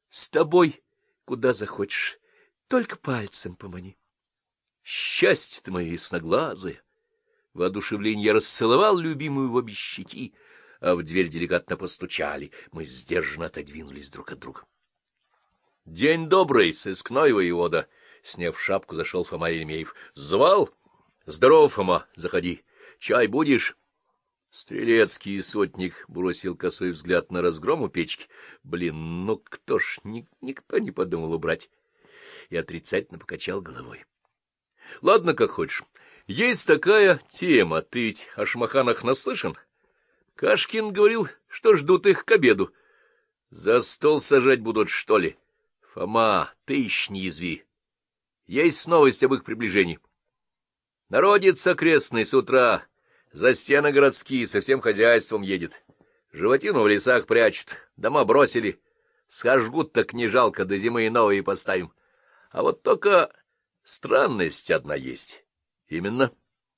С тобой куда захочешь, только пальцем помани. Счастье-то мое ясноглазое! В воодушевлении я расцеловал любимую в обе щеки, а в дверь деликатно постучали. Мы сдержанно отодвинулись друг от друга. — День добрый, сыскной воевода! — сняв шапку, зашел Фома Еремеев. — Звал? — Здоров, Фома, заходи. Чай будешь? Стрелецкий сотник бросил косой взгляд на разгром у печки. Блин, ну кто ж, никто не подумал убрать. И отрицательно покачал головой. — Ладно, как хочешь. Есть такая тема. Ты ведь о шмаханах наслышан? Кашкин говорил, что ждут их к обеду. За стол сажать будут, что ли? Фома, ты еще не язви. Есть новость об их приближении. Народец окрестный с утра за стены городские со всем хозяйством едет. Животину в лесах прячут, дома бросили. Сожгут, так не жалко, до зимы и новые поставим. А вот только странность одна есть. Именно.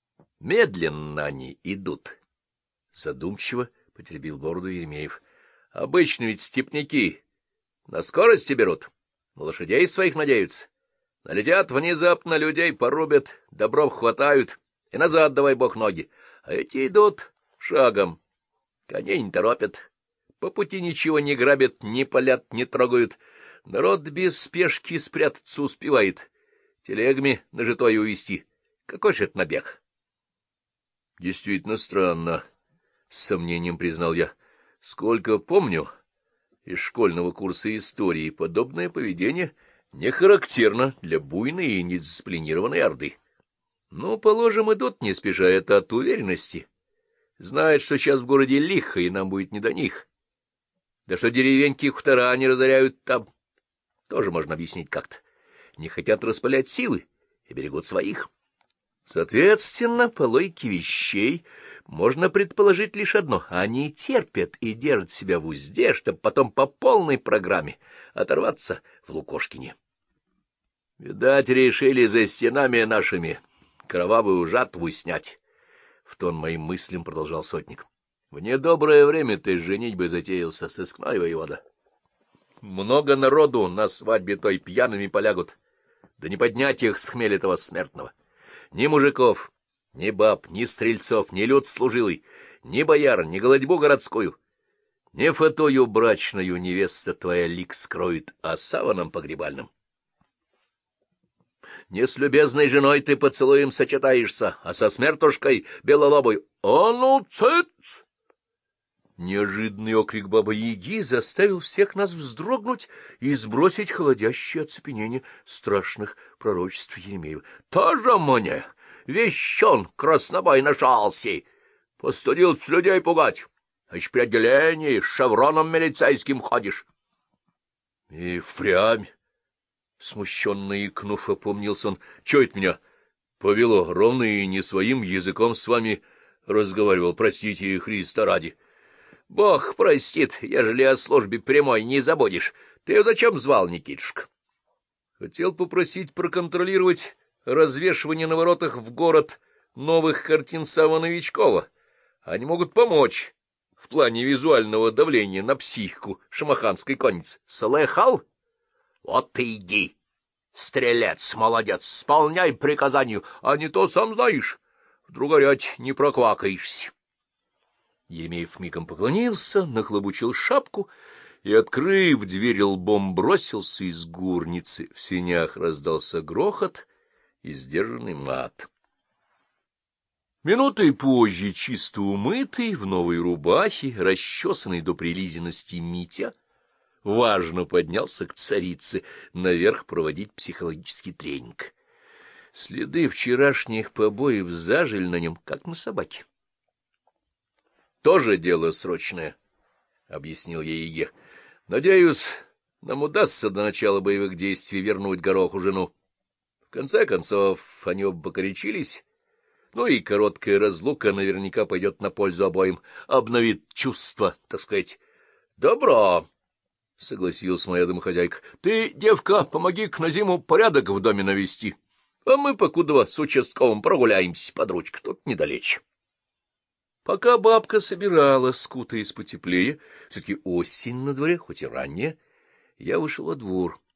Медленно они идут. Задумчиво потеребил бороду Еремеев. Обычно ведь степняки на скорости берут, на лошадей своих надеются. Налетят внезапно, людей порубят, добров хватают, и назад давай бог ноги. А эти идут шагом. Коней не торопят, по пути ничего не грабят, не палят, не трогают. Народ без спешки спрятаться успевает, телегами нажитое увести. Какой же это набег? Действительно странно, — с сомнением признал я. Сколько помню, из школьного курса истории подобное поведение не характерно для буйной и недисциплинированной орды. Ну, положим, идут не спеша, это от уверенности. Знают, что сейчас в городе лихо, и нам будет не до них. Да что деревеньки и хутора не разоряют там, тоже можно объяснить как-то. Не хотят распылять силы и берегут своих. Соответственно, по логике вещей можно предположить лишь одно — они терпят и держат себя в узде, чтобы потом по полной программе оторваться в Лукошкине. Видать, решили за стенами нашими кровавую жатву снять. В тон моим мыслям продолжал сотник. В недоброе время ты женитьбой затеялся, сыскной воевода. Много народу на свадьбе той пьяными полягут, да не поднять их с хмеля этого смертного. Ни мужиков, ни баб, ни стрельцов, ни люд служилый, ни бояр, ни голодьбу городскую. Не фатою брачную невеста твоя лик скроет, а саваном погребальным. Не с любезной женой ты поцелуем сочетаешься, а со смертушкой белолобой. А ну, цыц! Неожиданный окрик бабы-яги заставил всех нас вздрогнуть и сбросить холодящее оцепенение страшных пророчеств Еремеева. — Тоже мне! Вещон краснобай нашался! Постудился людей пугать, а еще при отделении с шевроном милицейским ходишь. И впрямь, смущенно икнув, опомнился он, — чё это меня повело? Ровно и не своим языком с вами разговаривал, простите, Христа ради. Бог простит, ежели о службе прямой не забудешь. Ты ее зачем звал, Никитушка? Хотел попросить проконтролировать развешивание на воротах в город новых картин Саввы Новичкова. Они могут помочь в плане визуального давления на психику шамаханской конницы. Слыхал? Вот ты иди, стрелец, молодец, исполняй приказанию, а не то, сам знаешь, вдруг горять не проквакаешься. Еремеев мигом поклонился, нахлобучил шапку и, открыв дверь лбом, бросился из горницы. В сенях раздался грохот и сдержанный мат. Минутой позже чисто умытый, в новой рубахе, расчесанный до прилизанности Митя, важно поднялся к царице наверх проводить психологический тренинг. Следы вчерашних побоев зажили на нем, как на собаке. — Тоже дело срочное, — объяснил я Еге. — Надеюсь, нам удастся до начала боевых действий вернуть Гороху жену. В конце концов, они оба покорячились, ну и короткая разлука наверняка пойдет на пользу обоим, обновит чувства, так сказать. — Добро, — согласилась моя домохозяйка. — Ты, девка, помоги-ка на зиму порядок в доме навести, а мы покудова с участковым прогуляемся под ручку, тут недалече. Пока бабка собиралась, скутаясь потеплее, все-таки осень на дворе, хоть и ранняя, Я вышел во двор.